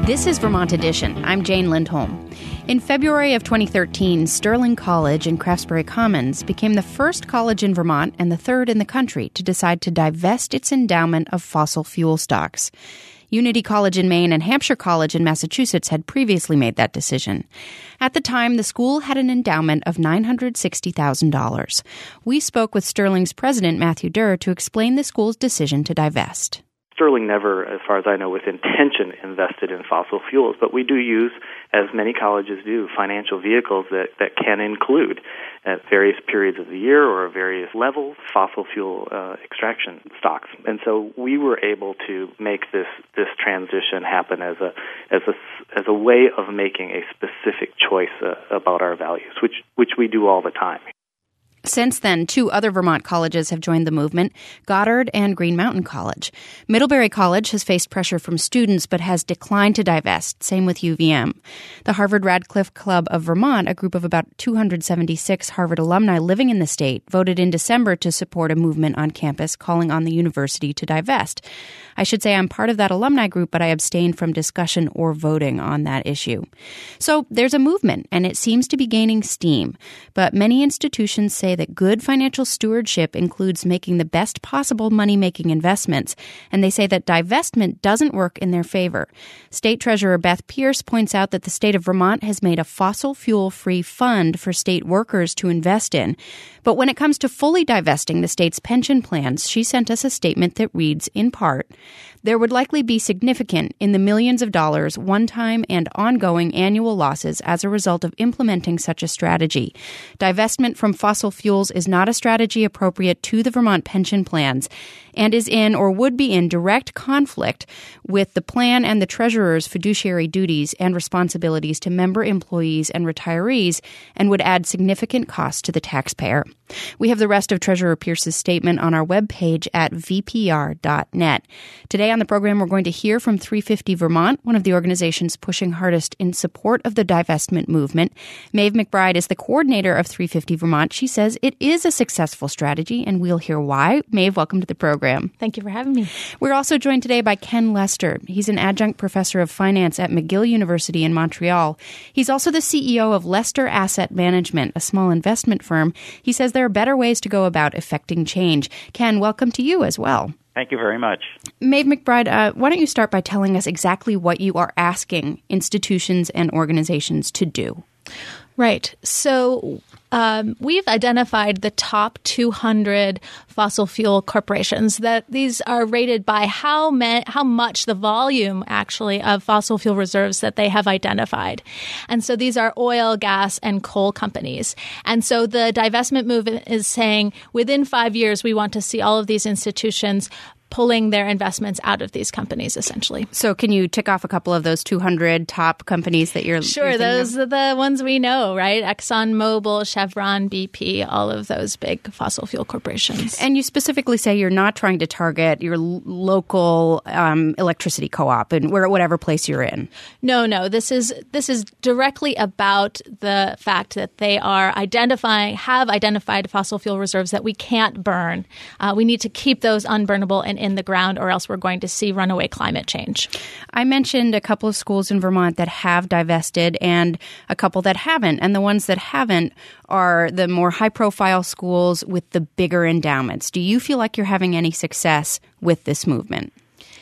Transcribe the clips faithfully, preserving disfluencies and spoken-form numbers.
This is Vermont Edition. I'm Jane Lindholm. In February of twenty thirteen, Sterling College in Craftsbury Commons became the first college in Vermont and the third in the country to decide to divest its endowment of fossil fuel stocks. Unity College in Maine and Hampshire College in Massachusetts had previously made that decision. At the time, the school had an endowment of nine hundred sixty thousand dollars. We spoke with Sterling's president, Matthew Durr, to explain the school's decision to divest. Sterling never, as far as I know, with intention invested in fossil fuels, but we do use, as many colleges do, financial vehicles that, that can include, at various periods of the year or various levels, fossil fuel uh, extraction stocks. And so we were able to make this, this transition happen as a as a as a way of making a specific choice uh, about our values, which which we do all the time. Since then, two other Vermont colleges have joined the movement, Goddard and Green Mountain College. Middlebury College has faced pressure from students but has declined to divest, same with U V M. The Harvard Radcliffe Club of Vermont, a group of about two hundred seventy-six Harvard alumni living in the state, voted in December to support a movement on campus calling on the university to divest. I should say I'm part of that alumni group, but I abstained from discussion or voting on that issue. So there's a movement, and it seems to be gaining steam. But many institutions say that good financial stewardship includes making the best possible money-making investments, and they say that divestment doesn't work in their favor. State Treasurer Beth Pierce points out that the state of Vermont has made a fossil fuel-free fund for state workers to invest in. But when it comes to fully divesting the state's pension plans, she sent us a statement that reads, in part, there would likely be significant in the millions of dollars one-time and ongoing annual losses as a result of implementing such a strategy. Divestment from fossil fuels is not a strategy appropriate to the Vermont pension plans and is in or would be in direct conflict with the plan and the treasurer's fiduciary duties and responsibilities to member employees and retirees and would add significant cost to the taxpayer. We have the rest of Treasurer Pierce's statement on our webpage at v p r dot net. Today on the program, we're going to hear from three fifty Vermont, one of the organizations pushing hardest in support of the divestment movement. Maeve McBride is the coordinator of three fifty Vermont. She says it is a successful strategy, and we'll hear why. Maeve, welcome to the program. Thank you for having me. We're also joined today by Ken Lester. He's an adjunct professor of finance at McGill University in Montreal. He's also the C E O of Lester Asset Management, a small investment firm. He says there are better ways to go about effecting change. Ken, welcome to you as well. Thank you very much. Maeve McBride, uh, why don't you start by telling us exactly what you are asking institutions and organizations to do? Right. So um, we've identified the top two hundred fossil fuel corporations. That these are rated by how ma- how much the volume actually of fossil fuel reserves that they have identified. And so these are oil, gas, and coal companies. And so the divestment movement is saying within five years we want to see all of these institutions pulling their investments out of these companies, essentially. So can you tick off a couple of those two hundred top companies that you're Sure, you're those of? are the ones we know, right? ExxonMobil, Chevron, B P, all of those big fossil fuel corporations. And you specifically say you're not trying to target your l- local um, electricity co-op and where whatever place you're in. No, no. This is this is directly about the fact that they are identifying, have identified fossil fuel reserves that we can't burn. Uh, we need to keep those unburnable and in the ground, or else we're going to see runaway climate change. I mentioned a couple of schools in Vermont that have divested and a couple that haven't. And the ones that haven't are the more high-profile schools with the bigger endowments. Do you feel like you're having any success with this movement?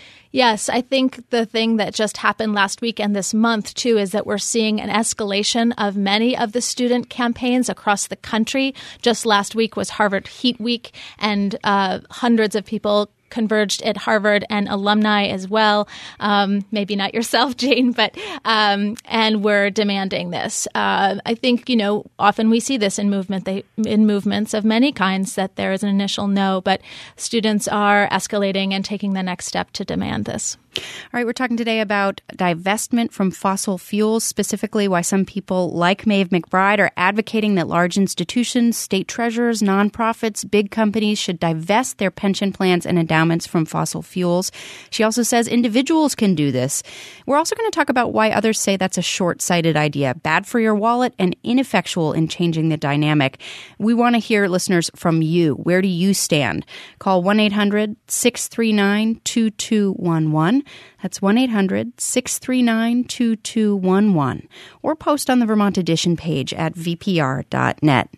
Yes, I think the thing that just happened last week and this month, too, is that we're seeing an escalation of many of the student campaigns across the country. Just last week was Harvard Heat Week, and uh, hundreds of people converged at Harvard and alumni as well. Um, maybe not yourself, Jane, but um, and we're demanding this. Uh, I think, you know, often we see this in movement, they, in movements of many kinds, that there is an initial no, but students are escalating and taking the next step to demand this. All right, we're talking today about divestment from fossil fuels, specifically why some people like Maeve McBride are advocating that large institutions, state treasurers, nonprofits, big companies should divest their pension plans and endowments from fossil fuels. She also says individuals can do this. We're also going to talk about why others say that's a short-sighted idea, bad for your wallet and ineffectual in changing the dynamic. We want to hear, listeners, from you. Where do you stand? Call one eight hundred six three nine two two one one. That's one eight hundred six three nine two two one one. Or post on the Vermont Edition page at v p r dot net.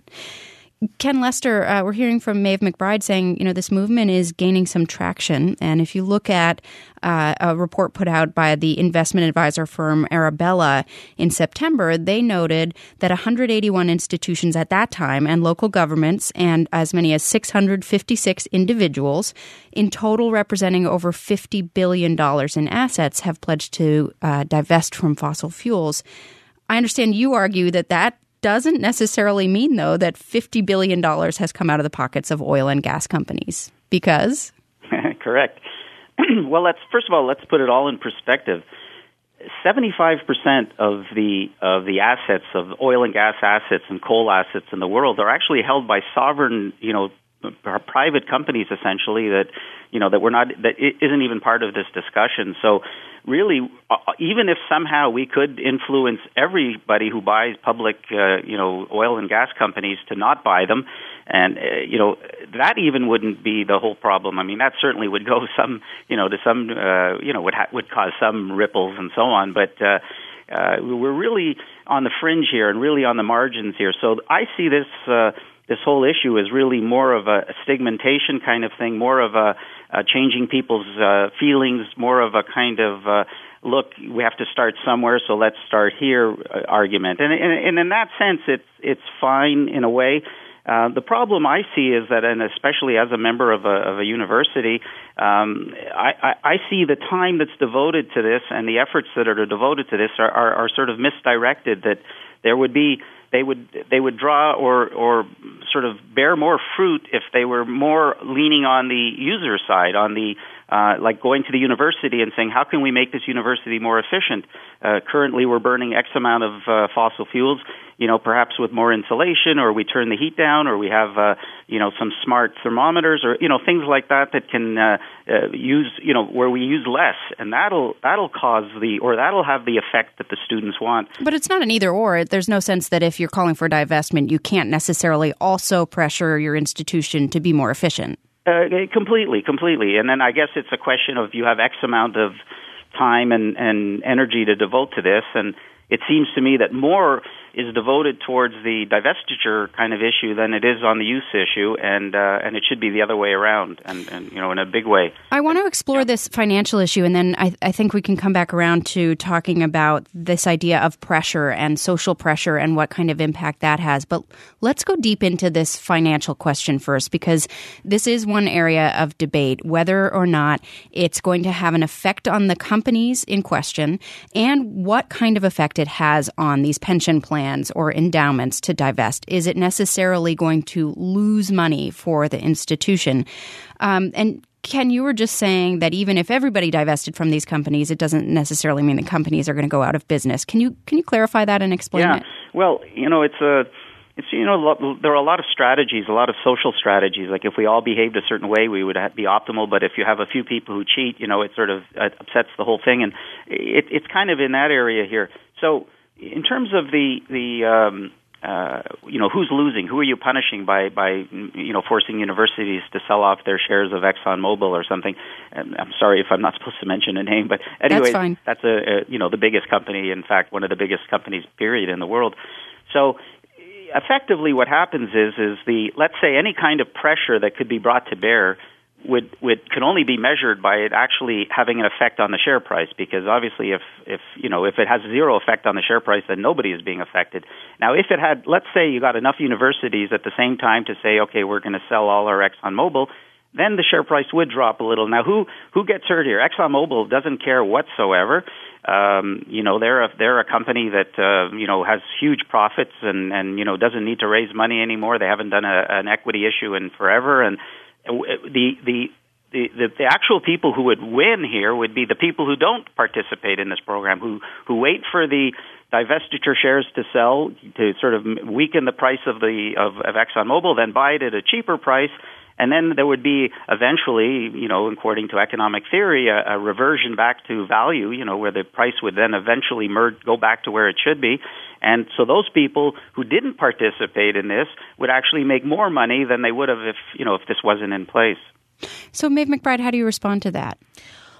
Ken Lester, uh, we're hearing from Maeve McBride saying, you know, this movement is gaining some traction. And if you look at uh, a report put out by the investment advisor firm Arabella in September, they noted that one hundred eighty-one institutions at that time and local governments and as many as six hundred fifty-six individuals, in total representing over fifty billion dollars in assets, have pledged to uh, divest from fossil fuels. I understand you argue that that doesn't necessarily mean, though, that fifty billion dollars has come out of the pockets of oil and gas companies. Because? Correct. Well, let's first of all, let's put it all in perspective. seventy-five percent of the of the assets, of oil and gas assets and coal assets in the world, are actually held by sovereign, you know, private companies, essentially, that, you know, that we're not, that isn't even part of this discussion. So really, uh, even if somehow we could influence everybody who buys public, uh, you know, oil and gas companies to not buy them, and, uh, you know, that even wouldn't be the whole problem. I mean, that certainly would go some, you know, to some, uh, you know, would, ha- would cause some ripples and so on. But uh, uh, we're really on the fringe here and really on the margins here. So I see this uh, this whole issue is really more of a, a stigmatization kind of thing, more of a, a changing people's uh, feelings, more of a kind of, uh, look, we have to start somewhere, so let's start here uh, argument. And, and, and in that sense, it's, it's fine in a way. Uh, the problem I see is that, and especially as a member of a, of a university, um, I, I, I see the time that's devoted to this and the efforts that are devoted to this are, are, are sort of misdirected, that there would be They would they would draw or or sort of bear more fruit if they were more leaning on the user side, on the uh, like going to the university and saying, how can we make this university more efficient? Uh, currently, we're burning X amount of uh, fossil fuels. You know, perhaps with more insulation, or we turn the heat down, or we have uh, you know some smart thermometers, or you know things like that that can uh, uh, use you know where we use less, and that'll that'll cause the or that'll have the effect that the students want. But it's not an either or. There's no sense that if you're calling for divestment, you can't necessarily also pressure your institution to be more efficient. Uh, completely, completely. And then I guess it's a question of you have X amount of time and, and energy to devote to this, and it seems to me that more is devoted towards the divestiture kind of issue than it is on the use issue, and uh, and it should be the other way around, and, and you know, in a big way. I want to explore yeah. this financial issue, and then I, I think we can come back around to talking about this idea of pressure and social pressure and what kind of impact that has. But let's go deep into this financial question first, because this is one area of debate, whether or not it's going to have an effect on the companies in question, and what kind of effect it has on these pension plans or endowments to divest. Is it necessarily going to lose money for the institution? Um, and Ken, you were just saying that even if everybody divested from these companies, it doesn't necessarily mean the companies are going to go out of business. Can you can you clarify that and explain yeah. it? Well, you know, it's a it's you know there are a lot of strategies, a lot of social strategies. Like if we all behaved a certain way, we would be optimal. But if you have a few people who cheat, you know, it sort of upsets the whole thing, and it, it's kind of in that area here. So, in terms of the the um, uh, you know who's losing, who are you punishing by by you know forcing universities to sell off their shares of ExxonMobil or something? And I'm sorry if I'm not supposed to mention a name, but anyway, that's fine. That's a, a you know the biggest company, in fact, one of the biggest companies, period, in the world. So effectively, what happens is is the let's say any kind of pressure that could be brought to bear would would can only be measured by it actually having an effect on the share price, because obviously if if you know if it has zero effect on the share price, then nobody is being affected. Now if it had, let's say you got enough universities at the same time to say, okay, we're going to sell all our ExxonMobil, then the share price would drop a little. Now who who gets hurt here? ExxonMobil doesn't care whatsoever. Um, you know they're a they're a company that uh, you know has huge profits and and you know doesn't need to raise money anymore. They haven't done a, an equity issue in forever, and The, the the the actual people who would win here would be the people who don't participate in this program, who who wait for the divestiture shares to sell to sort of weaken the price of the of, of ExxonMobil, then buy it at a cheaper price, and then there would be eventually, you know, according to economic theory, a, a reversion back to value, you know, where the price would then eventually merge, go back to where it should be. And so those people who didn't participate in this would actually make more money than they would have if, you know, if this wasn't in place. So, Maeve McBride, how do you respond to that?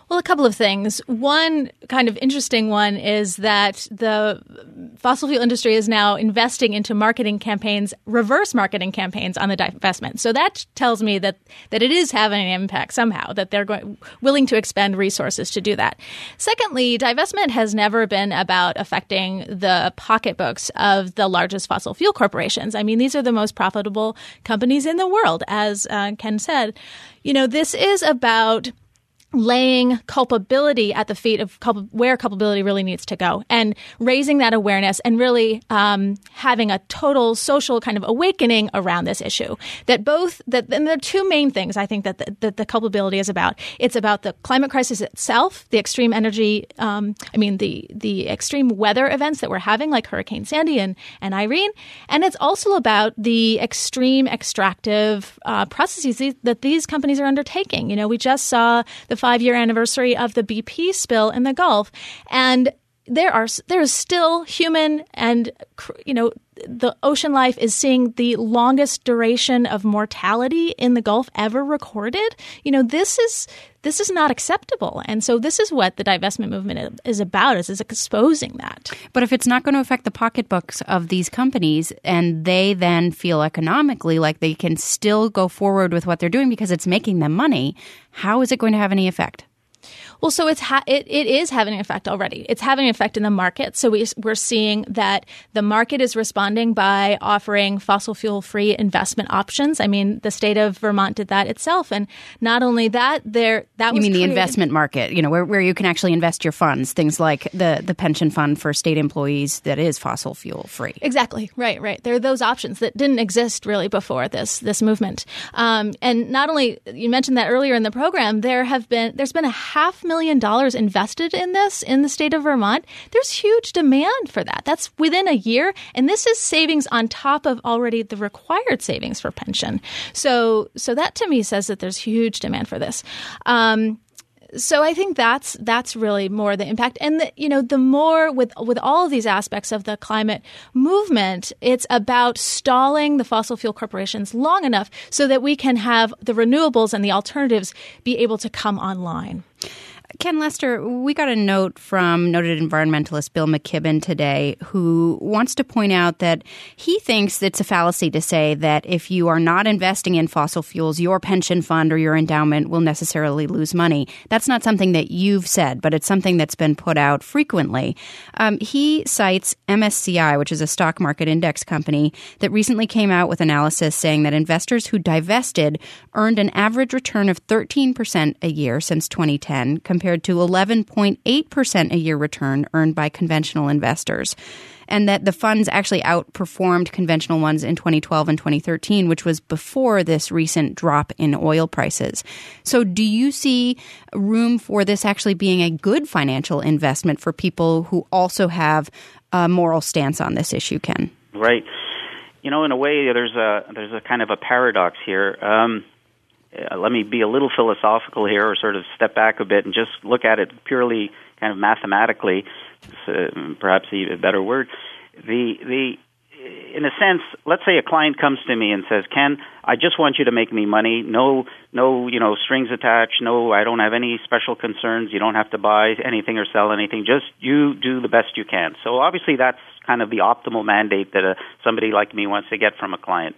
Well, a couple of things. One kind of interesting one is that the fossil fuel industry is now investing into marketing campaigns, reverse marketing campaigns on the divestment. So that tells me that, that it is having an impact somehow, that they're going, willing to expend resources to do that. Secondly, divestment has never been about affecting the pocketbooks of the largest fossil fuel corporations. I mean, these are the most profitable companies in the world, as uh, Ken said. You know, this is about laying culpability at the feet of culp- where culpability really needs to go and raising that awareness and really um, having a total social kind of awakening around this issue. That both that and there are two main things I think that the, that the culpability is about. It's about the climate crisis itself, the extreme energy, um, I mean the the extreme weather events that we're having, like Hurricane Sandy and, and Irene, and it's also about the extreme extractive uh, processes that these companies are undertaking. You know, we just saw the five-year anniversary of the B P spill in the Gulf, and there are there is still human and you know the ocean life is seeing the longest duration of mortality in the Gulf ever recorded. You know, this is this is not acceptable, and so this is what the divestment movement is about: is is exposing that. But if it's not going to affect the pocketbooks of these companies, and they then feel economically like they can still go forward with what they're doing because it's making them money, how is it going to have any effect? Well, so it's ha- it, it is having an effect already. It's having an effect in the market. So we, we're seeing that the market is responding by offering fossil fuel-free investment options. I mean, the state of Vermont did that itself. And not only that, there that you was mean the created- investment market, you know, where, where you can actually invest your funds, things like the, the pension fund for state employees that is fossil fuel-free. Exactly. Right, right. There are those options that didn't exist really before this this movement. Um, and not only, you mentioned that earlier in the program, there have been there's been a half million dollars invested in this in the state of Vermont. There's huge demand for that. That's within a year. And this is savings on top of already the required savings for pension. So so that to me says that there's huge demand for this. Um, So I think that's that's really more the impact. And, the, you know, the more with with all of these aspects of the climate movement, it's about stalling the fossil fuel corporations long enough so that we can have the renewables and the alternatives be able to come online. Ken Lester, we got a note from noted environmentalist Bill McKibben today, who wants to point out that he thinks it's a fallacy to say that if you are not investing in fossil fuels, your pension fund or your endowment will necessarily lose money. That's not something that you've said, but it's something that's been put out frequently. Um, he cites M S C I, which is a stock market index company that recently came out with analysis saying that investors who divested earned an average return of thirteen percent a year since twenty ten, compared to eleven point eight percent a year return earned by conventional investors, and that the funds actually outperformed conventional ones in twenty twelve and twenty thirteen, which was before this recent drop in oil prices. So do you see room for this actually being a good financial investment for people who also have a moral stance on this issue, Ken? Right. You know, in a way, there's a there's a kind of a paradox here. Um Uh, let me be a little philosophical here, or sort of step back a bit and just look at it purely kind of mathematically, uh, perhaps even a better word. The the in a sense, let's say a client comes to me and says, "Ken, I just want you to make me money. No, no, you know, strings attached. No, I don't have any special concerns. You don't have to buy anything or sell anything. Just you do the best you can." So obviously, that's kind of the optimal mandate that a, somebody like me wants to get from a client.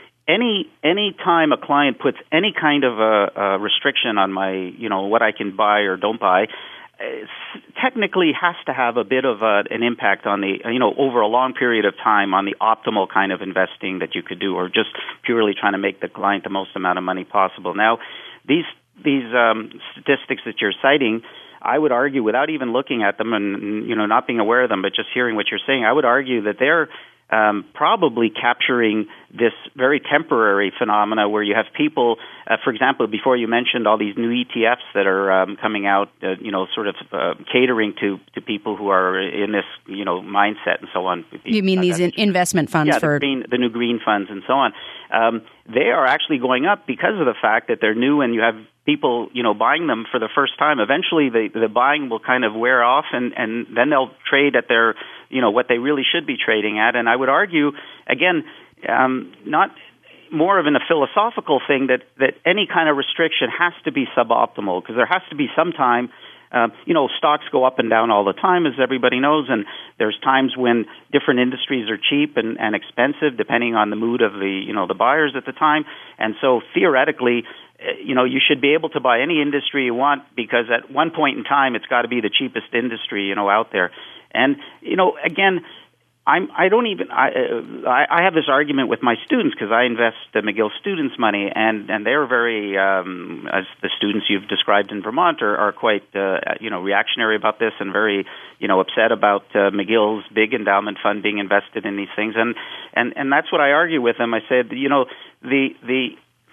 Any any time a client puts any kind of a, a restriction on my, you know, what I can buy or don't buy, technically has to have a bit of a, an impact on the, you know, over a long period of time on the optimal kind of investing that you could do, or just purely trying to make the client the most amount of money possible. Now, these these um, statistics that you're citing, I would argue, without even looking at them and, you know, not being aware of them, but just hearing what you're saying, I would argue that they're Um, probably capturing this very temporary phenomena where you have people, uh, for example, before you mentioned all these new E T Fs that are um, coming out, uh, you know, sort of uh, catering to, to people who are in this, you know, mindset and so on. You mean these in- investment funds yeah, for the, green, the new green funds and so on. Um, they are actually going up because of the fact that they're new, and you have people, you know, buying them for the first time. Eventually, the the buying will kind of wear off, and, and then they'll trade at their, you know, what they really should be trading at. And I would argue, again, um, not more of in a philosophical thing, that, that any kind of restriction has to be suboptimal, because there has to be some time Uh, you know, stocks go up and down all the time, as everybody knows, and there's times when different industries are cheap and, and expensive, depending on the mood of the, you know, the buyers at the time. And so theoretically, you know, you should be able to buy any industry you want, because at one point in time, it's got to be the cheapest industry, you know, out there. And, you know, again, I'm, I don't even, I, uh, I have this argument with my students, because I invest the McGill students' money, and, and they're very, um, as the students you've described in Vermont are, are quite, uh, you know, reactionary about this and very, you know, upset about uh, McGill's big endowment fund being invested in these things. And, and, and that's what I argue with them. I said, you know, the, the,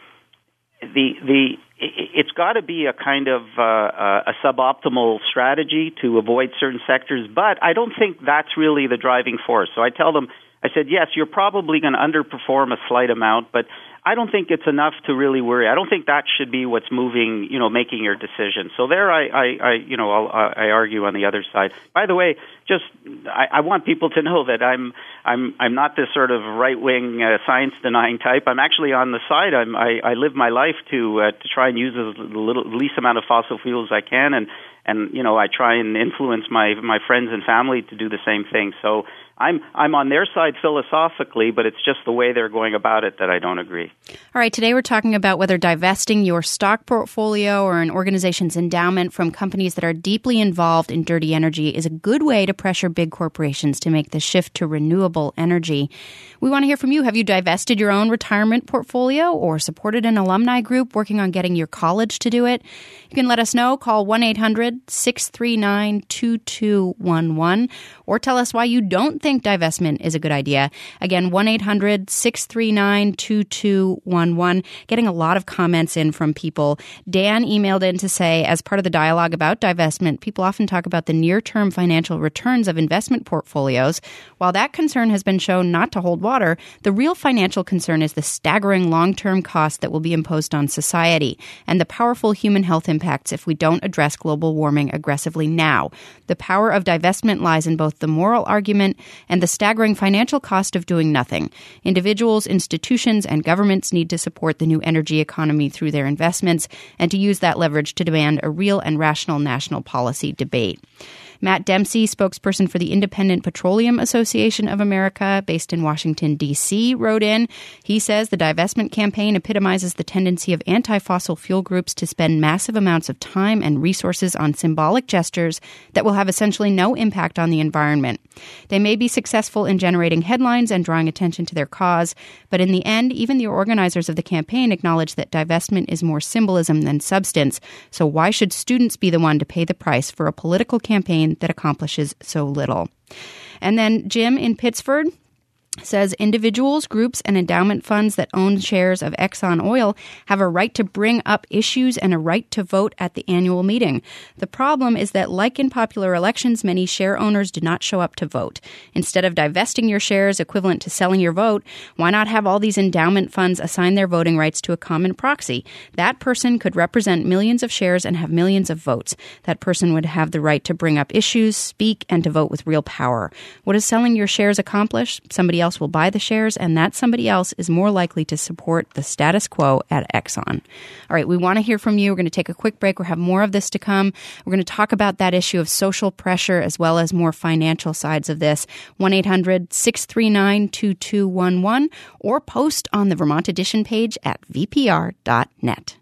the, the, it's got to be a kind of uh, a suboptimal strategy to avoid certain sectors, but I don't think that's really the driving force. So I tell them, I said, yes, you're probably going to underperform a slight amount, but I don't think it's enough to really worry. I don't think that should be what's moving, you know, making your decision. So there, I, I, I you know, I'll, I argue on the other side. By the way, just I, I want people to know that I'm, I'm, I'm not this sort of right-wing uh, science-denying type. I'm actually on the side. I'm, I, I live my life to uh, to try and use as little, least amount of fossil fuels as I can, and and you know, I try and influence my my friends and family to do the same thing. So I'm I'm on their side philosophically, but it's just the way they're going about it that I don't agree. All right, today we're talking about whether divesting your stock portfolio or an organization's endowment from companies that are deeply involved in dirty energy is a good way to pressure big corporations to make the shift to renewable energy. We want to hear from you. Have you divested your own retirement portfolio or supported an alumni group working on getting your college to do it? You can let us know. Call one eight hundred six three nine two two one one or tell us why you don't think divestment is a good idea. Again, one eight hundred six three nine two two one one. Getting a lot of comments in from people. Dan emailed in to say, as part of the dialogue about divestment, people often talk about the near-term financial returns of investment portfolios. While that concern has been shown not to hold water, the real financial concern is the staggering long-term cost that will be imposed on society and the powerful human health impacts if we don't address global warming aggressively now. The power of divestment lies in both the moral argument and the staggering financial cost of doing nothing. Individuals, institutions, and governments need to support the new energy economy through their investments and to use that leverage to demand a real and rational national policy debate. Matt Dempsey, spokesperson for the Independent Petroleum Association of America, based in Washington, D C, wrote in. He says the divestment campaign epitomizes the tendency of anti-fossil fuel groups to spend massive amounts of time and resources on symbolic gestures that will have essentially no impact on the environment. They may be successful in generating headlines and drawing attention to their cause, but in the end, even the organizers of the campaign acknowledge that divestment is more symbolism than substance. So why should students be the one to pay the price for a political campaign that accomplishes so little? And then Jim in Pittsford says individuals, groups, and endowment funds that own shares of Exxon Oil have a right to bring up issues and a right to vote at the annual meeting. The problem is that, like in popular elections, many share owners do not show up to vote. Instead of divesting your shares equivalent to selling your vote, why not have all these endowment funds assign their voting rights to a common proxy? That person could represent millions of shares and have millions of votes. That person would have the right to bring up issues, speak, and to vote with real power. What does selling your shares accomplish? Somebody else will buy the shares, and that somebody else is more likely to support the status quo at Exxon. All right, we want to hear from you. We're going to take a quick break. We'll have more of this to come. We're going to talk about that issue of social pressure as well as more financial sides of this. one eight hundred six three nine two two one one or post on the Vermont Edition page at v p r dot net.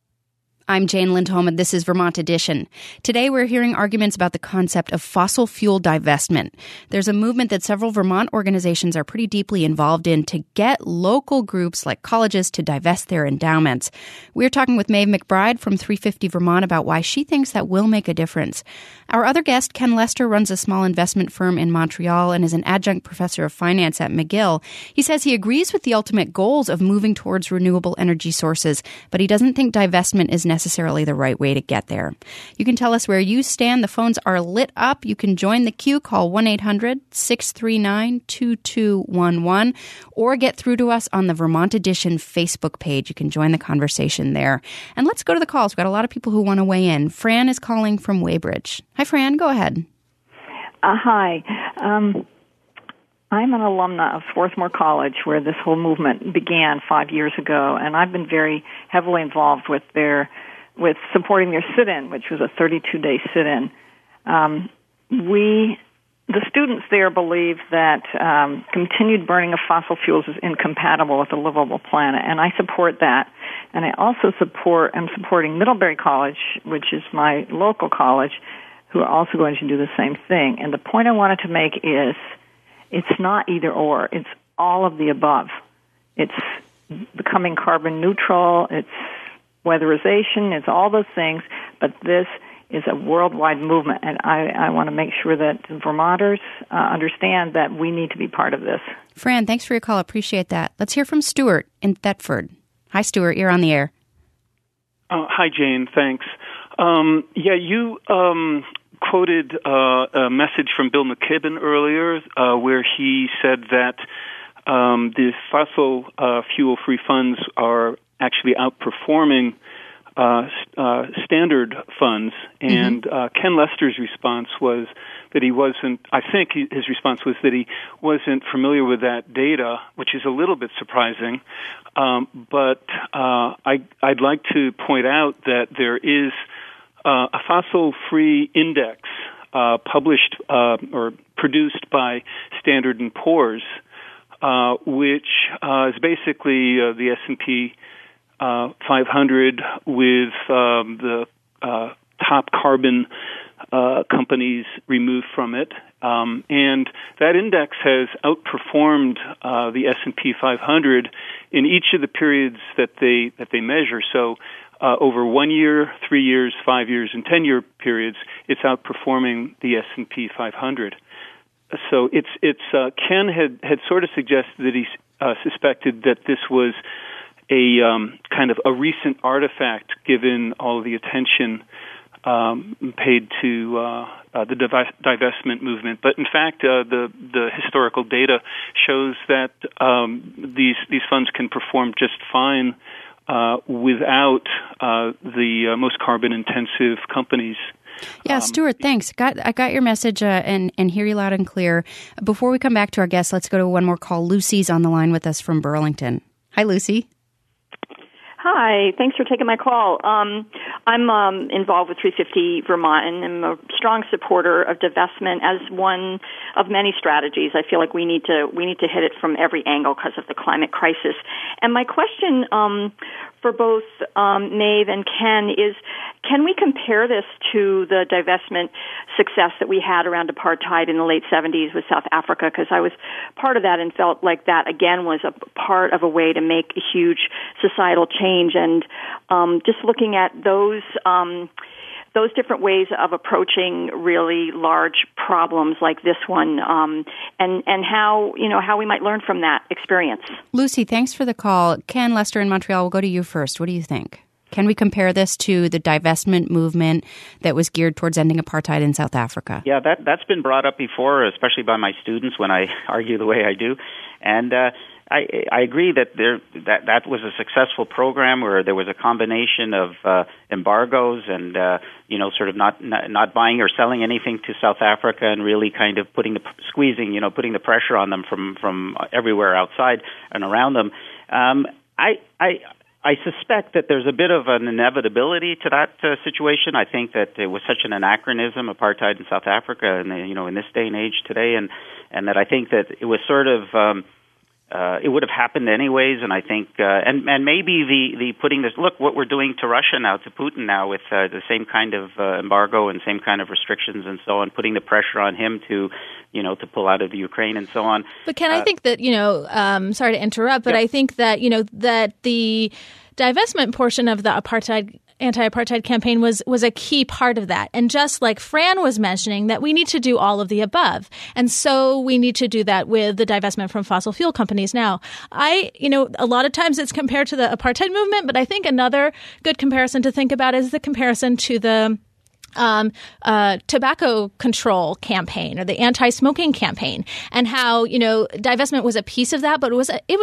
I'm Jane Lindholm, and this is Vermont Edition. Today, we're hearing arguments about the concept of fossil fuel divestment. There's a movement that several Vermont organizations are pretty deeply involved in to get local groups like colleges to divest their endowments. We're talking with Maeve McBride from three fifty Vermont about why she thinks that will make a difference. Our other guest, Ken Lester, runs a small investment firm in Montreal and is an adjunct professor of finance at McGill. He says he agrees with the ultimate goals of moving towards renewable energy sources, but he doesn't think divestment is necessarily the right way to get there. You can tell us where you stand. The phones are lit up. You can join the queue. Call one eight hundred six three nine two two one one or get through to us on the Vermont Edition Facebook page. You can join the conversation there. And let's go to the calls. We've got a lot of people who want to weigh in. Fran is calling from Weybridge. Hi, Fran. Go ahead. Uh, hi. Um, I'm an alumna of Swarthmore College, where this whole movement began five years ago, and I've been very heavily involved with their with supporting their sit-in, which was a thirty-two day sit-in. Um, we, the students there believe that um, continued burning of fossil fuels is incompatible with a livable planet, and I support that. And I also support, I'm supporting Middlebury College, which is my local college, who are also going to do the same thing. And the point I wanted to make is it's not either or. It's all of the above. It's becoming carbon neutral. It's weatherization. It's all those things. But this is a worldwide movement, and I, I want to make sure that Vermonters uh, understand that we need to be part of this. Fran, thanks for your call. Appreciate that. Let's hear from Stuart in Thetford. Hi, Stuart. You're on the air. Uh, hi, Jane. Thanks. Um, yeah, you um, quoted uh, a message from Bill McKibben earlier uh, where he said that um, the fossil uh, fuel-free funds are actually outperforming uh, uh, standard funds. And mm-hmm. uh, Ken Lester's response was that he wasn't, I think he, his response was that he wasn't familiar with that data, which is a little bit surprising. Um, but uh, I, I'd like to point out that there is uh, a fossil-free index uh, published uh, or produced by Standard and Poor's, uh, which uh, is basically uh, the S and P uh, five hundred with um, the uh, top carbon uh, companies removed from it. Um, and that index has outperformed uh, the S and P five hundred in each of the periods that they that they measure. So uh, over one year, three years, five years, and ten-year periods, it's outperforming the S and P five hundred. So it's it's uh, Ken had, had sort of suggested that he uh, suspected that this was a um, kind of a recent artifact given all of the attention um, paid to uh, uh, the div- divestment movement. But in fact, uh, the the historical data shows that um, these these funds can perform just fine uh, without uh, the uh, most carbon-intensive companies. Yeah, Stuart, thanks. Got I got your message uh, and, and hear you loud and clear. Before we come back to our guests, let's go to one more call. Lucy's on the line with us from Burlington. Hi, Lucy. Hi, thanks for taking my call. Um, I'm um, involved with three fifty Vermont, and I'm a strong supporter of divestment as one of many strategies. I feel like we need to we need to hit it from every angle because of the climate crisis. And my question um, for both um, Maeve and Ken is, can we compare this to the divestment success that we had around apartheid in the late seventies with South Africa? Because I was part of that and felt like that, again, was a part of a way to make a huge societal change. And um, just looking at those um, those different ways of approaching really large problems like this one, um, and and how you know how we might learn from that experience. Lucy, thanks for the call. Ken, Lester in Montreal, we'll go to you first. What do you think? Can we compare this to the divestment movement that was geared towards ending apartheid in South Africa? Yeah, that that's been brought up before, especially by my students when I argue the way I do, and. Uh, I, I agree that there that that was a successful program where there was a combination of uh, embargoes and uh, you know sort of not, not not buying or selling anything to South Africa and really kind of putting the squeezing you know putting the pressure on them from from everywhere outside and around them. Um, I I. I suspect that there's a bit of an inevitability to that uh, situation. I think that it was such an anachronism, apartheid in South Africa, and you know in this day and age today, and and that I think that it was sort of um, Uh, it would have happened anyways, and I think, uh, and and maybe the, the putting this, look what we're doing to Russia now, to Putin now, with uh, the same kind of uh, embargo and same kind of restrictions and so on, putting the pressure on him to, you know, to pull out of the Ukraine and so on. But Ken, uh, I think that, you know, um, sorry to interrupt, but yeah. I think that, you know, that the divestment portion of the apartheid anti-apartheid campaign was was a key part of that. And just like Fran was mentioning, that we need to do all of the above. And so we need to do that with the divestment from fossil fuel companies now. I, you know, a lot of times it's compared to the apartheid movement, but I think another good comparison to think about is the comparison to the Um, uh, tobacco control campaign or the anti-smoking campaign, and how, you know, divestment was a piece of that, but it was a, it was a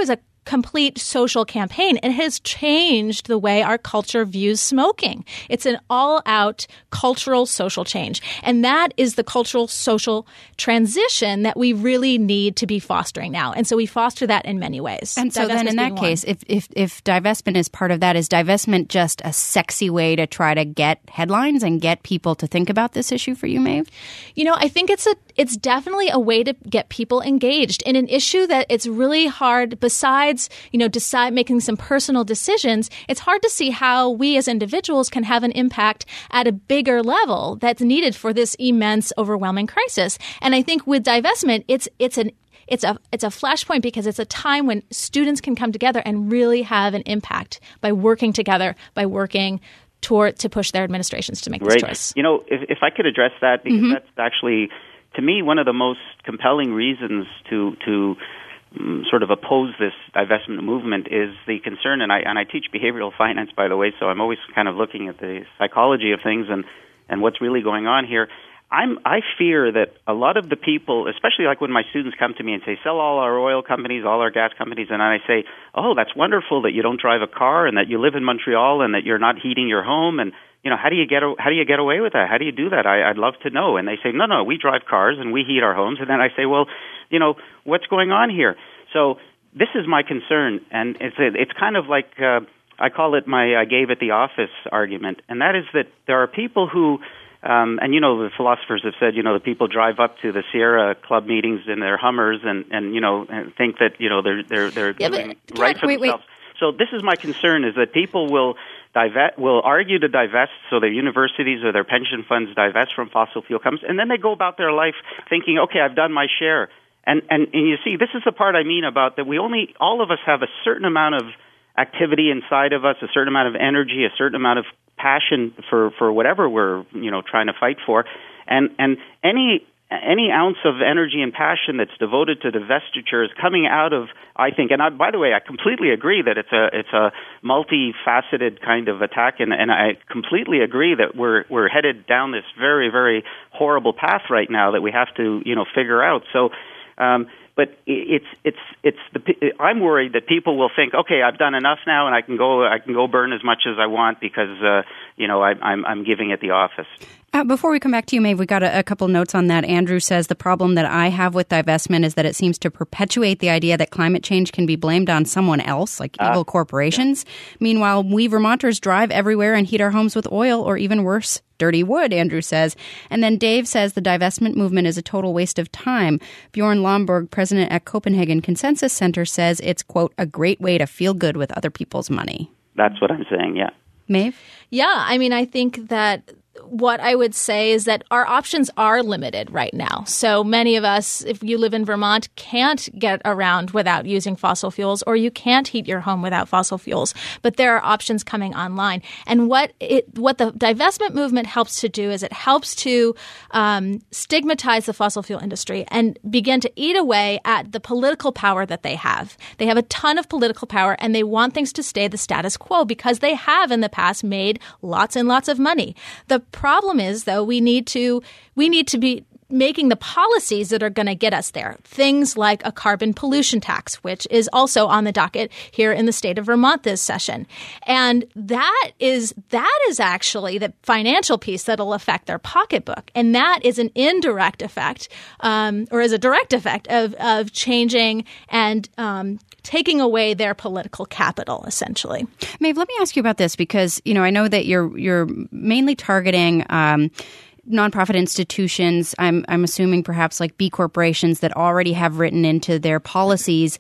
complete social campaign. It has changed the way our culture views smoking. It's an all-out cultural social change. And that is the cultural social transition that we really need to be fostering now. And so we foster that in many ways. And so then in that case, if, if, if divestment is part of that, is divestment just a sexy way to try to get headlines and get people to think about this issue for you, Maeve? You know, I think it's a it's definitely a way to get people engaged in an issue that it's really hard, besides, you know, decide making some personal decisions, it's hard to see how we as individuals can have an impact at a bigger level that's needed for this immense, overwhelming crisis. And I think with divestment, it's it's an It's a it's a flashpoint because it's a time when students can come together and really have an impact by working together, by working toward to push their administrations to make this right. choice. You know, if, if I could address that, because mm-hmm. that's actually, to me, one of the most compelling reasons to to um, sort of oppose this divestment movement is the concern, and I and I teach behavioral finance, by the way, so I'm always kind of looking at the psychology of things and, and what's really going on here. I'm, I fear that a lot of the people, especially like when my students come to me and say, sell all our oil companies, all our gas companies, and I say, oh, that's wonderful that you don't drive a car and that you live in Montreal and that you're not heating your home, and you know, how do you get how do you get away with that? How do you do that? I, I'd love to know. And they say, no, no, we drive cars and we heat our homes. And then I say, well, you know, what's going on here? So this is my concern, and it's a, it's kind of like uh, I call it my I gave at the office argument, and that is that there are people who. Um, and, you know, the philosophers have said, you know, the people drive up to the Sierra Club meetings in their Hummers and, and you know, and think that, you know, they're they're they're yeah, doing but, right for wait, themselves. Wait. So this is my concern, is that people will divest, will argue to divest, so their universities or their pension funds divest from fossil fuel companies, and then they go about their life thinking, okay, I've done my share. And, and, and you see, this is the part I mean about that we only, all of us have a certain amount of activity inside of us, a certain amount of energy, a certain amount of passion for, for whatever we're, you know, trying to fight for. And and any any ounce of energy and passion that's devoted to divestiture is coming out of, I think, and I, by the way, I completely agree that it's a it's a multifaceted kind of attack, and, and I completely agree that we're we're headed down this very, very horrible path right now that we have to, you know, figure out. So um But it's it's it's the I'm worried that people will think, okay, I've done enough now, and I can go I can go burn as much as I want because uh, you know I, I'm I'm giving at the office. Uh, before we come back to you, Maeve, we got a, a couple notes on that. Andrew says the problem that I have with divestment is that it seems to perpetuate the idea that climate change can be blamed on someone else, like uh, evil corporations. Yeah. Meanwhile, we Vermonters drive everywhere and heat our homes with oil, or even worse, dirty wood, Andrew says. And then Dave says the divestment movement is a total waste of time. Bjorn Lomborg, president at Copenhagen Consensus Center, says it's, quote, a great way to feel good with other people's money. That's what I'm saying, yeah. Maeve? Yeah, I mean, I think that what I would say is that our options are limited right now. So many of us, if you live in Vermont, can't get around without using fossil fuels, or you can't heat your home without fossil fuels. But there are options coming online. And what it, what the divestment movement helps to do is it helps to um, stigmatize the fossil fuel industry and begin to eat away at the political power that they have. They have a ton of political power, and they want things to stay the status quo because they have in the past made lots and lots of money. The problem is, though, we need to we need to be making the policies that are going to get us there. Things like a carbon pollution tax, which is also on the docket here in the state of Vermont this session. And that is that is actually the financial piece that'll affect their pocketbook. And that is an indirect effect, um, or is a direct effect of, of changing and um, taking away their political capital, essentially. Maeve, let me ask you about this because, you know, I know that you're you're mainly targeting um, nonprofit institutions. I'm I'm assuming perhaps like B corporations that already have written into their policies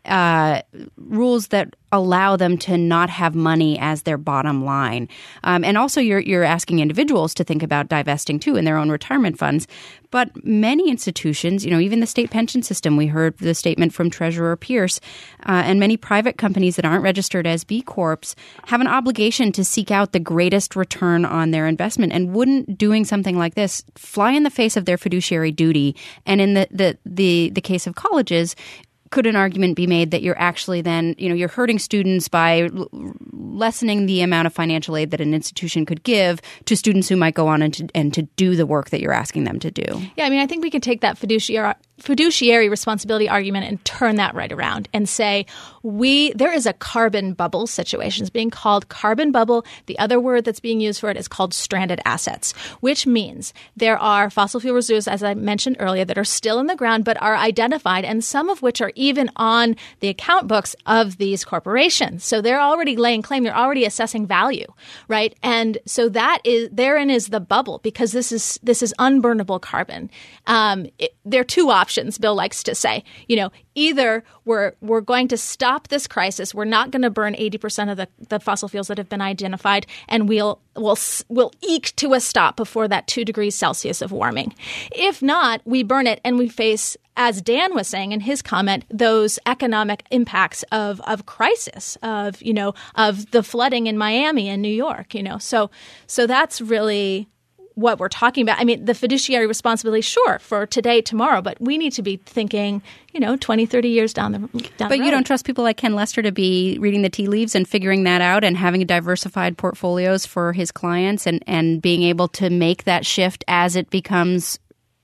uh, rules that allow them to not have money as their bottom line. Um, and also you're you're asking individuals to think about divesting too in their own retirement funds. But many institutions, you know, even the state pension system, we heard the statement from Treasurer Pierce, uh, and many private companies that aren't registered as B Corps have an obligation to seek out the greatest return on their investment. And wouldn't doing something like this fly in the face of their fiduciary duty? And in the the the, the case of colleges, could an argument be made that you're actually then, you know, you're hurting students by l- lessening the amount of financial aid that an institution could give to students who might go on and to, and to do the work that you're asking them to do? Yeah, I mean, I think we can take that fiduciary fiduciary responsibility argument and turn that right around and say, we there is a carbon bubble situation. It's being called carbon bubble. The other word that's being used for it is called stranded assets, which means there are fossil fuel reserves, as I mentioned earlier, that are still in the ground but are identified, and some of which are even on the account books of these corporations. So they're already laying claim. They're already assessing value, right? And so that is therein is the bubble, because this is this is unburnable carbon. Um, it, there are two options, Bill likes to say. You know, either we're we're going to stop this crisis, we're not going to burn eighty percent of the, the fossil fuels that have been identified, and we'll we'll we'll eke to a stop before that two degrees Celsius of warming. If not, we burn it and we face, as Dan was saying in his comment, those economic impacts of of crisis, of you know of the flooding in Miami and New York. You know, so so that's really what we're talking about. I mean, the fiduciary responsibility, sure, for today, tomorrow, but we need to be thinking, you know, twenty, thirty years down the down But the road. You don't trust people like Ken Lester to be reading the tea leaves and figuring that out and having diversified portfolios for his clients and, and being able to make that shift as it becomes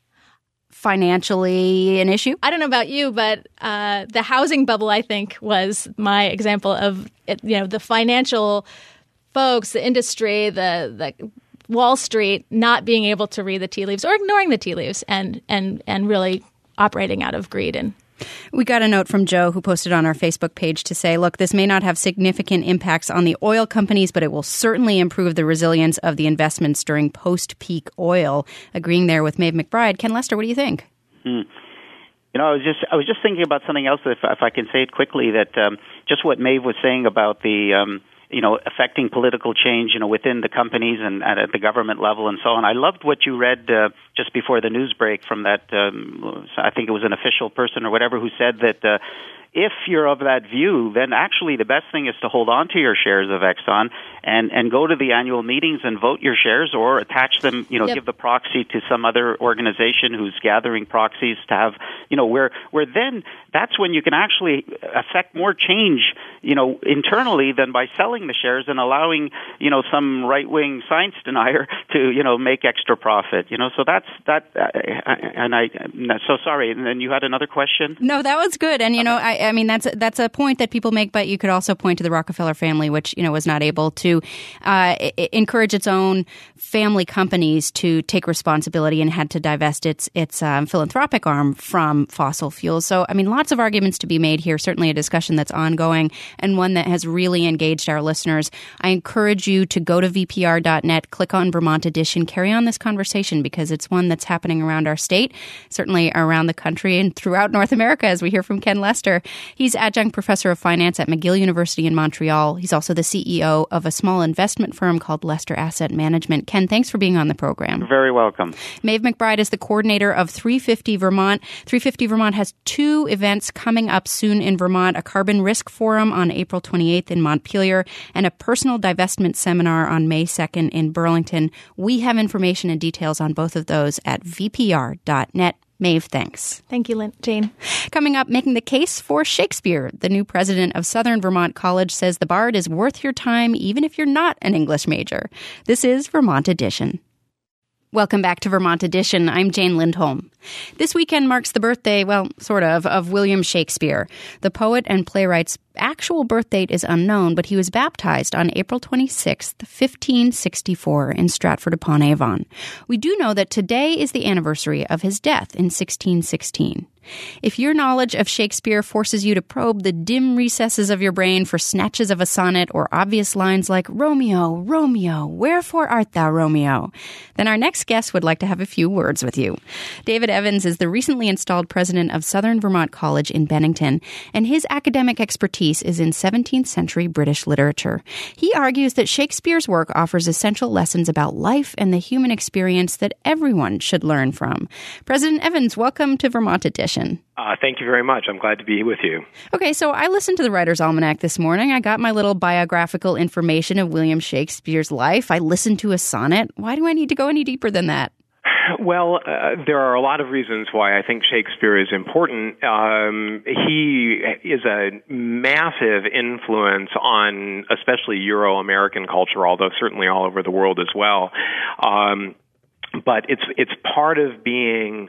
financially an issue? I don't know about you, but uh, the housing bubble, I think, was my example of, you know, the financial folks, the industry, the the Wall Street not being able to read the tea leaves or ignoring the tea leaves and and and really operating out of greed. And we got a note from Joe, who posted on our Facebook page to say, look, this may not have significant impacts on the oil companies, but it will certainly improve the resilience of the investments during post-peak oil. Agreeing there with Maeve McBride. Ken Lester, what do you think? Hmm. You know, I was just I was just thinking about something else, if, if I can say it quickly, that um, just what Maeve was saying about the um, you know, affecting political change, you know, within the companies and, and at the government level and so on. I loved what you read uh, just before the news break from that, um, I think it was an official person or whatever, who said that uh, if you're of that view, then actually the best thing is to hold on to your shares of Exxon and, and go to the annual meetings and vote your shares, or attach them, you know, yep. give the proxy to some other organization who's gathering proxies to have, you know, where, where then that's when you can actually affect more change, you know, internally than by selling the shares and allowing, you know, some right-wing science denier to, you know, make extra profit, you know. So that's that. Uh, and I, so sorry. And then you had another question? No, that was good. And, you know, I, I mean, that's, that's a point that people make, but you could also point to the Rockefeller family, which, you know, was not able to uh, encourage its own family companies to take responsibility and had to divest its, its um, philanthropic arm from fossil fuels. So, I mean, lots of arguments to be made here, certainly a discussion that's ongoing and one that has really engaged our listeners. I encourage you to go to V P R dot net, click on Vermont Edition, carry on this conversation, because it's one that's happening around our state, certainly around the country and throughout North America, as we hear from Ken Lester. He's adjunct professor of finance at McGill University in Montreal. He's also the C E O of a small investment firm called Lester Asset Management. Ken, thanks for being on the program. You're very welcome. Maeve McBride is the coordinator of three fifty Vermont. three fifty Vermont has two events coming up soon in Vermont, a carbon risk forum on April twenty-eighth in Montpelier and a personal divestment seminar on May second in Burlington. We have information and details on both of those at V P R dot net. Maeve, thanks. Thank you, Lynn, Jane. Coming up, making the case for Shakespeare. The new president of Southern Vermont College says the Bard is worth your time even if you're not an English major. This is Vermont Edition. Welcome back to Vermont Edition. I'm Jane Lindholm. This weekend marks the birthday, well, sort of, of William Shakespeare. The poet and playwright's actual birth date is unknown, but he was baptized on April twenty-sixth, fifteen sixty-four in Stratford-upon-Avon. We do know that today is the anniversary of his death in sixteen sixteen. If your knowledge of Shakespeare forces you to probe the dim recesses of your brain for snatches of a sonnet or obvious lines like, Romeo, Romeo, wherefore art thou, Romeo? Then our next guest would like to have a few words with you. David Evans is the recently installed president of Southern Vermont College in Bennington, and his academic expertise is in seventeenth century British literature. He argues that Shakespeare's work offers essential lessons about life and the human experience that everyone should learn from. President Evans, welcome to Vermont Edition. Uh, thank you very much. I'm glad to be with you. Okay, so I listened to the Writer's Almanac this morning. I got my little biographical information of William Shakespeare's life. I listened to a sonnet. Why do I need to go any deeper than that? Well, uh, there are a lot of reasons why I think Shakespeare is important. Um, he is a massive influence on especially Euro-American culture, although certainly all over the world as well. Um, but it's it's part of being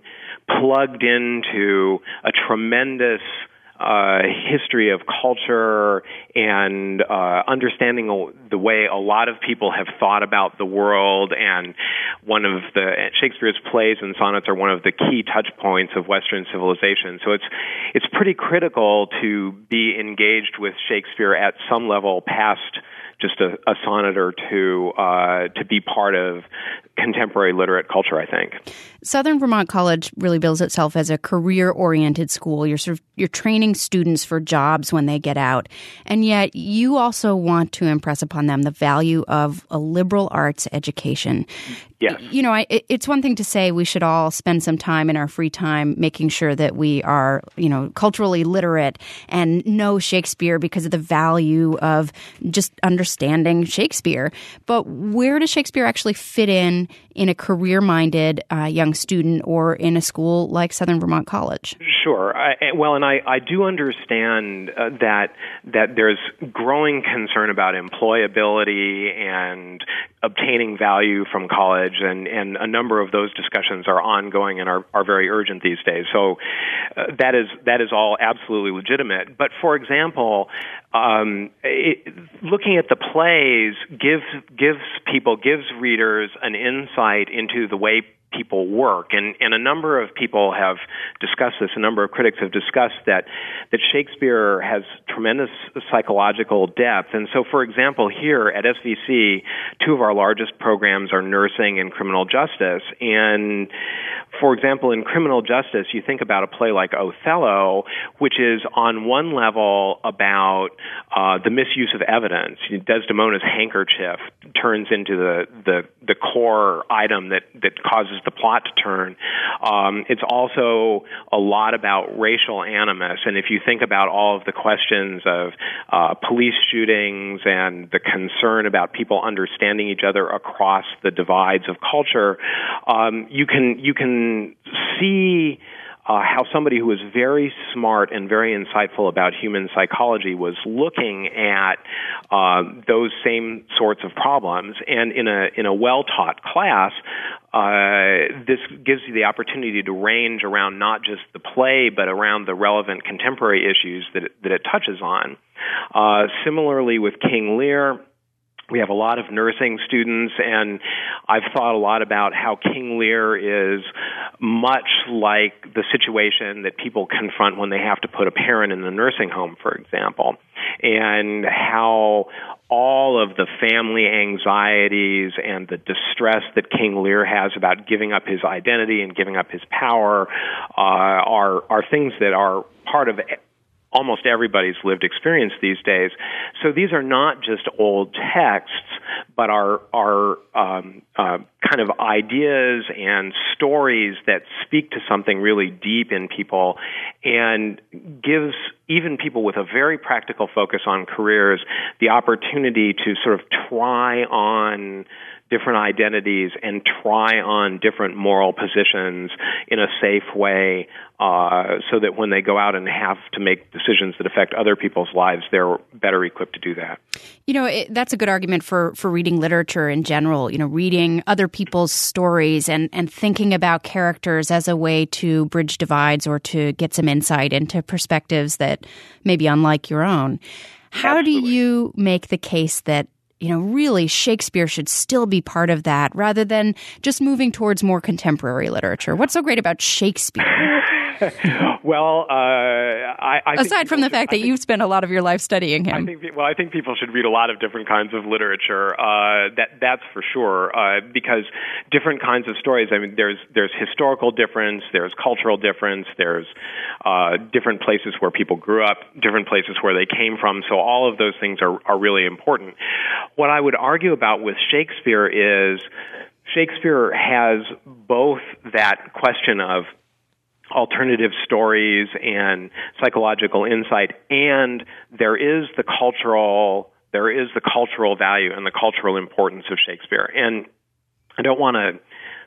plugged into a tremendous Uh, history of culture and uh, understanding the way a lot of people have thought about the world. And one of the Shakespeare's plays and sonnets are one of the key touch points of Western civilization. So it's it's pretty critical to be engaged with Shakespeare at some level past just a, a sonnet or two uh, to be part of contemporary literate culture, I think. Southern Vermont College really bills itself as a career-oriented school. You're sort of you're training students for jobs when they get out, and yet you also want to impress upon them the value of a liberal arts education. Yes. You know, I, it's one thing to say we should all spend some time in our free time making sure that we are, you know, culturally literate and know Shakespeare because of the value of just understanding Shakespeare. But where does Shakespeare actually fit in in a career-minded uh, young student or in a school like Southern Vermont College? Sure. I, well, and I, I do understand uh, that that there's growing concern about employability and obtaining value from college, and, and a number of those discussions are ongoing and are, are very urgent these days. So uh, that is that is all absolutely legitimate. But for example, um, it, looking at the plays gives gives people gives readers an insight into the way people work, and, and a number of people have discussed this. A number of critics have discussed that that Shakespeare has tremendous psychological depth. And so, for example, here at S V C, two of our largest programs are nursing and criminal justice. And for example, in criminal justice, you think about a play like Othello, which is on one level about uh, the misuse of evidence. Desdemona's handkerchief turns into the the, the core item that, that causes the plot to turn. Um, it's also a lot about racial animus, and if you think about all of the questions of uh, police shootings and the concern about people understanding each other across the divides of culture, um, you can you can see Uh, how somebody who was very smart and very insightful about human psychology was looking at uh, those same sorts of problems. And in a in a well-taught class, uh, this gives you the opportunity to range around not just the play, but around the relevant contemporary issues that it, that it touches on. Uh, similarly, with King Lear, we have a lot of nursing students, and I've thought a lot about how King Lear is much like the situation that people confront when they have to put a parent in the nursing home, for example, and how all of the family anxieties and the distress that King Lear has about giving up his identity and giving up his power uh, are are things that are part of almost everybody's lived experience these days. So these are not just old texts, but are are um, uh, kind of ideas and stories that speak to something really deep in people, and gives even people with a very practical focus on careers the opportunity to sort of try on different identities and try on different moral positions in a safe way, uh, so that when they go out and have to make decisions that affect other people's lives, they're better equipped to do that. You know, it, that's a good argument for, for reading literature in general, you know, reading other people's stories and, and thinking about characters as a way to bridge divides or to get some insight into perspectives that may be unlike your own. How Absolutely. do you make the case that, you know, really Shakespeare should still be part of that rather than just moving towards more contemporary literature? What's so great about Shakespeare? Well, uh, I, I aside think from the should, fact that think, you've spent a lot of your life studying him. I think, well, I think people should read a lot of different kinds of literature. Uh, that that's for sure, uh, because different kinds of stories. I mean, there's there's historical difference, there's cultural difference, there's uh, different places where people grew up, different places where they came from. So all of those things are are really important. What I would argue about with Shakespeare is Shakespeare has both that question of alternative stories and psychological insight, and there is the cultural there is the cultural value and the cultural importance of Shakespeare. And I don't want to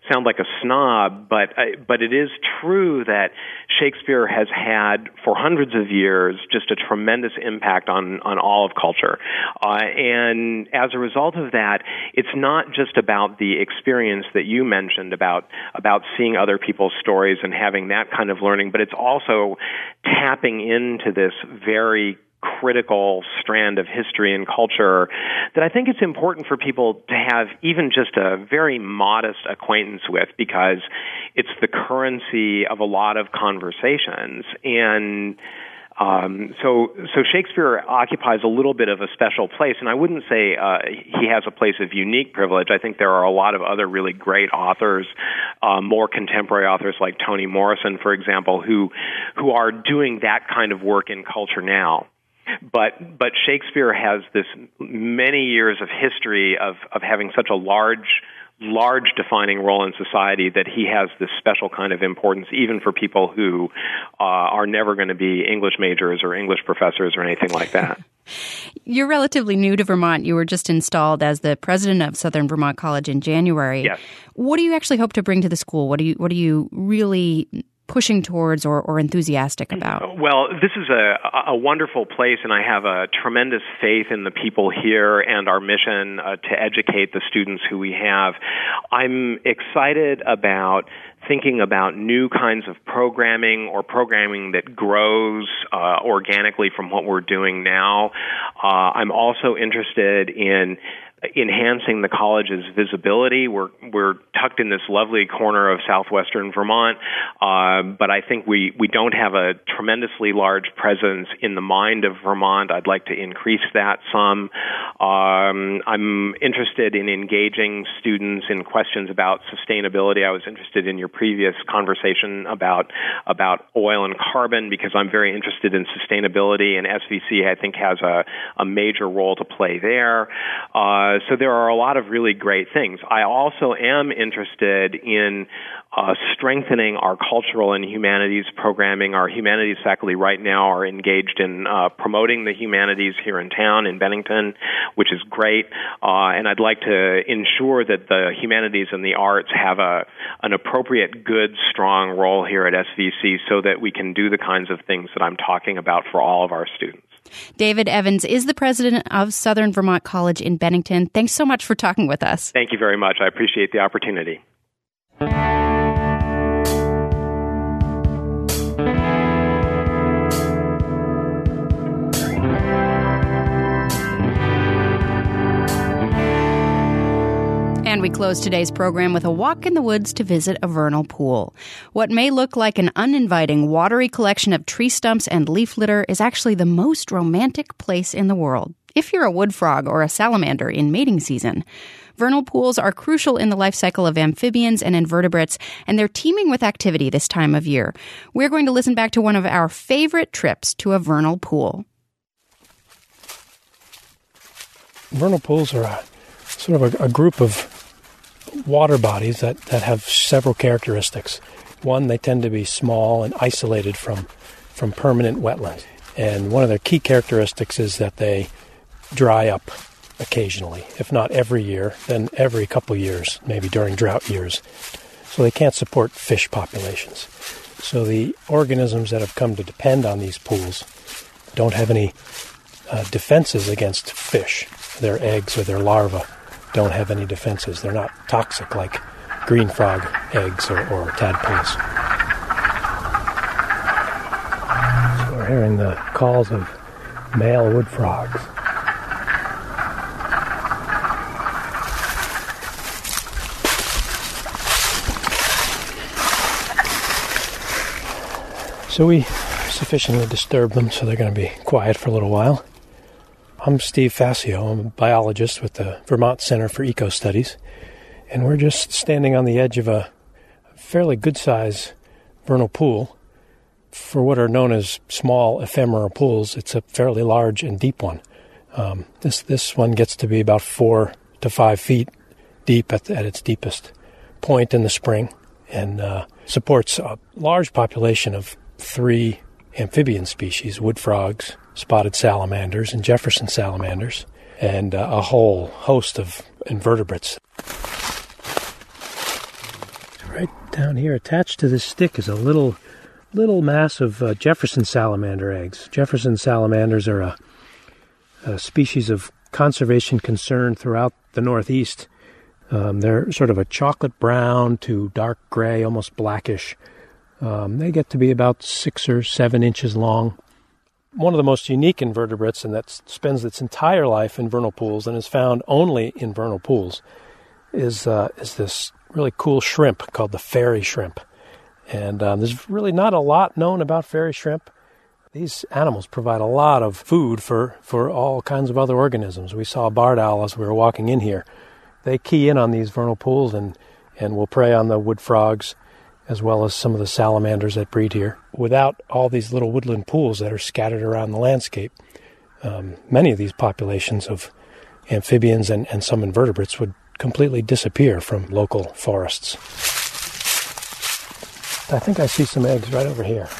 sound like a snob, but uh, but it is true that Shakespeare has had for hundreds of years just a tremendous impact on on all of culture, uh, and as a result of that, it's not just about the experience that you mentioned about about seeing other people's stories and having that kind of learning, but it's also tapping into this very critical strand of history and culture that I think it's important for people to have even just a very modest acquaintance with, because it's the currency of a lot of conversations. And um, so so Shakespeare occupies a little bit of a special place, and I wouldn't say uh, he has a place of unique privilege. I think there are a lot of other really great authors, uh, more contemporary authors like Toni Morrison, for example, who who are doing that kind of work in culture now. But but Shakespeare has this many years of history of, of having such a large, large defining role in society that he has this special kind of importance, even for people who uh, are never going to be English majors or English professors or anything like that. You're relatively new to Vermont. You were just installed as the president of Southern Vermont College in January. Yes. What do you actually hope to bring to the school? What do you What are you really pushing towards or, or enthusiastic about? Well, this is a, a wonderful place, and I have a tremendous faith in the people here and our mission uh, to educate the students who we have. I'm excited about thinking about new kinds of programming or programming that grows uh, organically from what we're doing now. Uh, I'm also interested in enhancing the college's visibility. We're we're tucked in this lovely corner of southwestern Vermont, uh, but I think we, we don't have a tremendously large presence in the mind of Vermont. I'd like to increase that some. Um, I'm interested in engaging students in questions about sustainability. I was interested in your previous conversation about about oil and carbon, because I'm very interested in sustainability, and S V C, I think, has a, a major role to play there. Uh, so there are a lot of really great things. I also am interested in uh, strengthening our cultural and humanities programming. Our humanities faculty right now are engaged in uh, promoting the humanities here in town in Bennington, which is great. Uh, and I'd like to ensure that the humanities and the arts have a an appropriate, good, strong role here at S V C so that we can do the kinds of things that I'm talking about for all of our students. David Evans is the president of Southern Vermont College in Bennington. Thanks so much for talking with us. Thank you very much. I appreciate the opportunity. And we close today's program with a walk in the woods to visit a vernal pool. What may look like an uninviting, watery collection of tree stumps and leaf litter is actually the most romantic place in the world, if you're a wood frog or a salamander in mating season. Vernal pools are crucial in the life cycle of amphibians and invertebrates, and they're teeming with activity this time of year. We're going to listen back to one of our favorite trips to a vernal pool. Vernal pools are a, sort of a, a group of water bodies that, that have several characteristics. One, they tend to be small and isolated from, from permanent wetlands. And one of their key characteristics is that they dry up occasionally, if not every year, then every couple years, maybe during drought years. So they can't support fish populations. So the organisms that have come to depend on these pools don't have any uh, defenses against fish. Their eggs or their larvae don't have any defenses. They're not toxic like green frog eggs or, or tadpoles. So we're hearing the calls of male wood frogs. So we sufficiently disturbed them, so they're going to be quiet for a little while. I'm Steve Facio. I'm a biologist with the Vermont Center for Eco Studies, and we're just standing on the edge of a fairly good-sized vernal pool. For what are known as small ephemeral pools, it's a fairly large and deep one. Um, this this one gets to be about four to five feet deep at, the, at its deepest point in the spring, and uh, supports a large population of three amphibian species: wood frogs, spotted salamanders, and Jefferson salamanders, and uh, a whole host of invertebrates. Right down here, attached to this stick, is a little little mass of uh, Jefferson salamander eggs. Jefferson salamanders are a, a species of conservation concern throughout the Northeast. Um, they're sort of a chocolate brown to dark gray, almost blackish. Um, they get to be about six or seven inches long. One of the most unique invertebrates, and that spends its entire life in vernal pools and is found only in vernal pools, is uh, is this really cool shrimp called the fairy shrimp. And um, there's really not a lot known about fairy shrimp. These animals provide a lot of food for, for all kinds of other organisms. We saw a barred owl as we were walking in here. They key in on these vernal pools and, and will prey on the wood frogs as well as some of the salamanders that breed here. Without all these little woodland pools that are scattered around the landscape, um, many of these populations of amphibians and, and some invertebrates would completely disappear from local forests. I think I see some eggs right over here.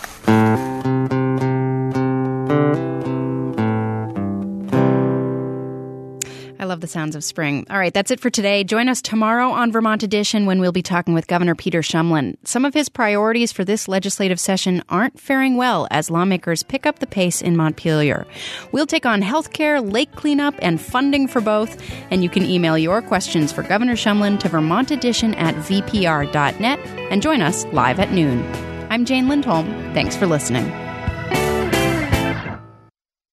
I love the sounds of spring. All right, that's it for today. Join us tomorrow on Vermont Edition when we'll be talking with Governor Peter Shumlin. Some of his priorities for this legislative session aren't faring well as lawmakers pick up the pace in Montpelier. We'll take on health care, lake cleanup, and funding for both. And you can email your questions for Governor Shumlin to vermontedition at v p r dot net and join us live at noon. I'm Jane Lindholm. Thanks for listening.